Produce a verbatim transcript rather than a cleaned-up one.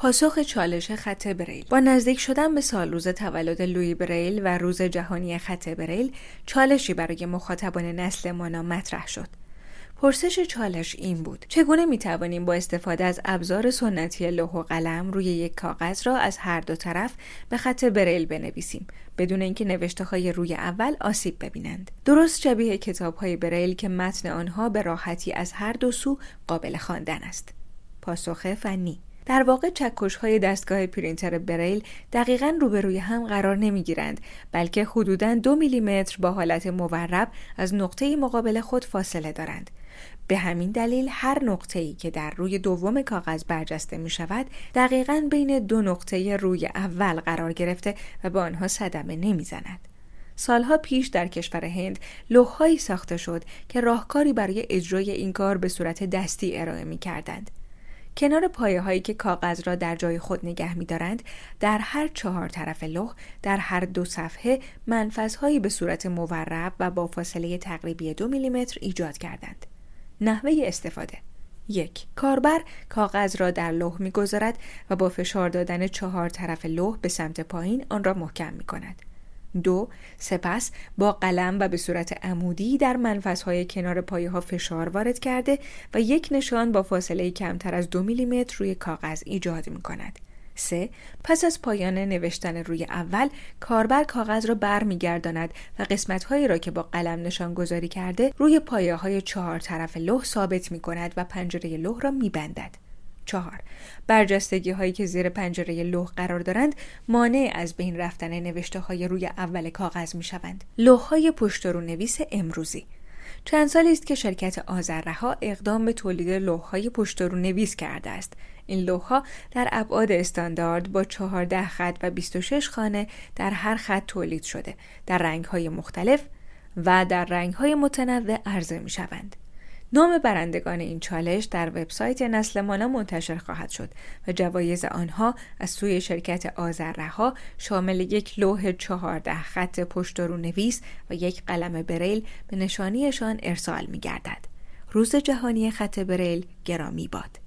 پاسخ چالش خط بریل. با نزدیک شدن به سال روز تولد لویی بریل و روز جهانی خط بریل، چالشی برای مخاطبان نسل مانا مطرح شد. پرسش چالش این بود: چگونه می توانیم با استفاده از ابزار سنتی لوح و قلم روی یک کاغذ را از هر دو طرف به خط بریل بنویسیم بدون اینکه نوشته های روی اول آسیب ببینند؟ درست شبیه کتاب های بریل که متن آنها به راحتی از هر دو سو قابل خواندن است. پاسخ فنی: در واقع چکش‌های دستگاه پرینتر بریل دقیقاً روبروی هم قرار نمی‌گیرند، بلکه حدوداً دو میلیمتر با حالت مورب از نقطه مقابل خود فاصله دارند. به همین دلیل هر نقطه‌ای که در روی دوم کاغذ برجسته می‌شود، دقیقاً بین دو نقطه روی اول قرار گرفته و به آنها صدمه نمی‌زند. سالها پیش در کشور هند لوح‌هایی ساخته شد که راهکاری برای اجرای این کار به صورت دستی ارائه می‌کردند. کنار پایه هایی که کاغذ را در جای خود نگه می دارند، در هر چهار طرف لوح در هر دو صفحه منفذ هایی به صورت مورب و با فاصله تقریبی دو میلیمتر ایجاد کردند. نحوه استفاده: یک. کاربر کاغذ را در لوح می گذارد و با فشار دادن چهار طرف لوح به سمت پایین آن را محکم می کند. دو. سپس با قلم و به صورت عمودی در منفذهای کنار پایه ها فشار وارد کرده و یک نشان با فاصله کمتر از دو میلیمتر روی کاغذ ایجاد می کند. سه. پس از پایان نوشتن روی اول، کاربر کاغذ را بر می گرداند و قسمت هایی را که با قلم نشان گذاری کرده روی پایه های چهار طرف لوح ثابت می کند و پنجره لوح را می بندد. چهار. برجستگی هایی که زیر پنجره لوح قرار دارند مانع از بین رفتن نوشته های روی اول کاغذ می شوند. لوح های پشت رو نویس امروزی. چند سالی است که شرکت آذررها اقدام به تولید لوح های پشت رو نویس کرده است. این لوح ها در ابعاد استاندارد با چهارده خط و بیست و شش خانه در هر خط تولید شده، در رنگ های مختلف و در رنگ های متنوع عرضه می شوند. نام برندگان این چالش در وبسایت نسل مانا منتشر خواهد شد و جوایز آنها از سوی شرکت آذررها شامل یک لوح چهارده خط پشت رو نویس و یک قلم بریل به نشانیشان ارسال می گردد. روز جهانی خط بریل گرامی باد.